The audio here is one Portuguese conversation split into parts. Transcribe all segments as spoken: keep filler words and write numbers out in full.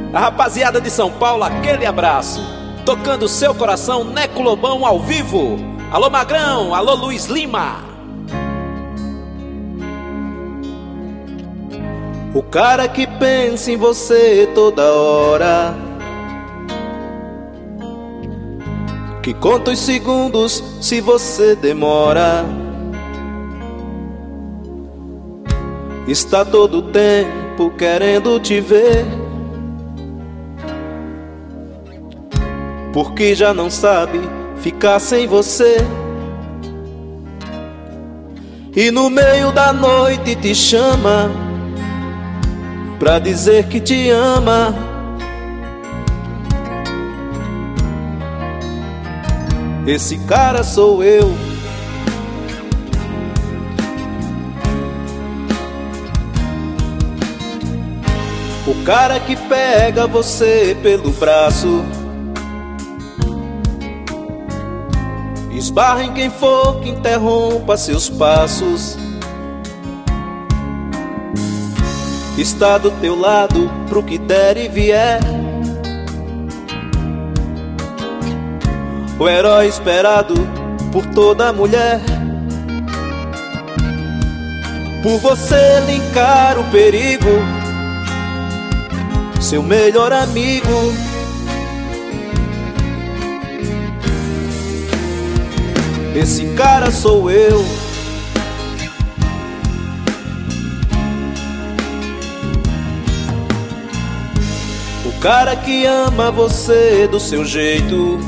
A rapaziada de São Paulo, aquele abraço. Tocando seu coração, Neco Lobão ao vivo. Alô Magrão, alô Luiz Lima. O cara que pensa em você toda hora, que conta os segundos se você demora, está todo tempo querendo te ver, porque já não sabe ficar sem você. E no meio da noite te chama pra dizer que te ama. Esse cara sou eu. O cara que pega você pelo braço, esbarra em quem for que interrompa seus passos, está do teu lado pro que der e vier, o herói esperado por toda mulher. Por você ele encara o perigo, seu melhor amigo. Esse cara sou eu. O cara que ama você do seu jeito,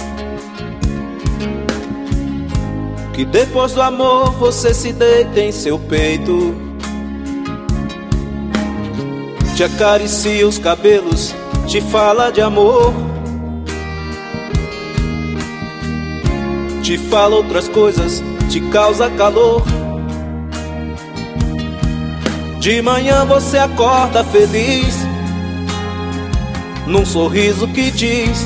que depois do amor você se deita em seu peito, te acaricia os cabelos, te fala de amor, te fala outras coisas, te causa calor. De manhã você acorda feliz, num sorriso que diz: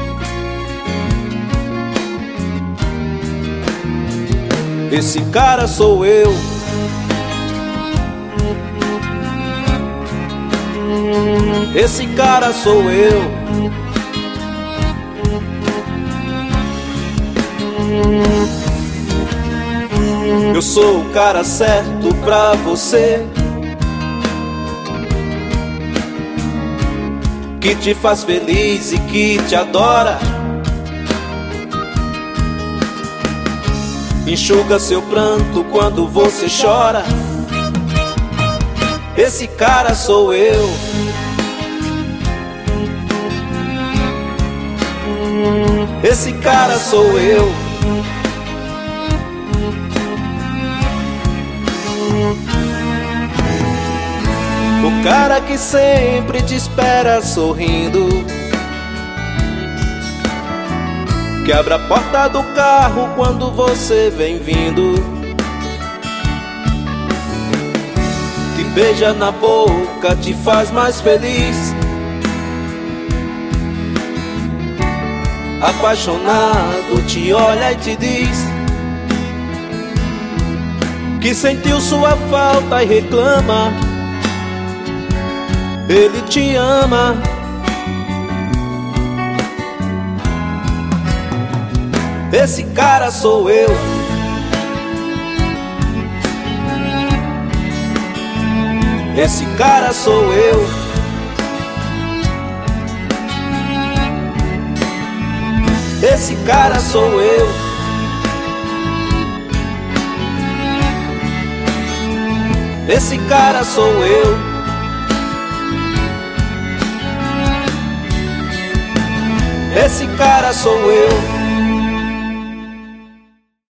esse cara sou eu. Esse cara sou eu. Eu sou o cara certo pra você, que te faz feliz e que te adora, enxuga seu pranto quando você chora. Esse cara sou eu. Esse cara sou eu. O cara que sempre te espera sorrindo, que abre a porta do carro quando você vem vindo, te beija na boca, te faz mais feliz, apaixonado te olha e te diz que sentiu sua falta e reclama. Ele te ama. Esse cara sou eu. Esse cara sou eu. Esse cara sou eu. Esse cara sou eu. Esse cara sou eu.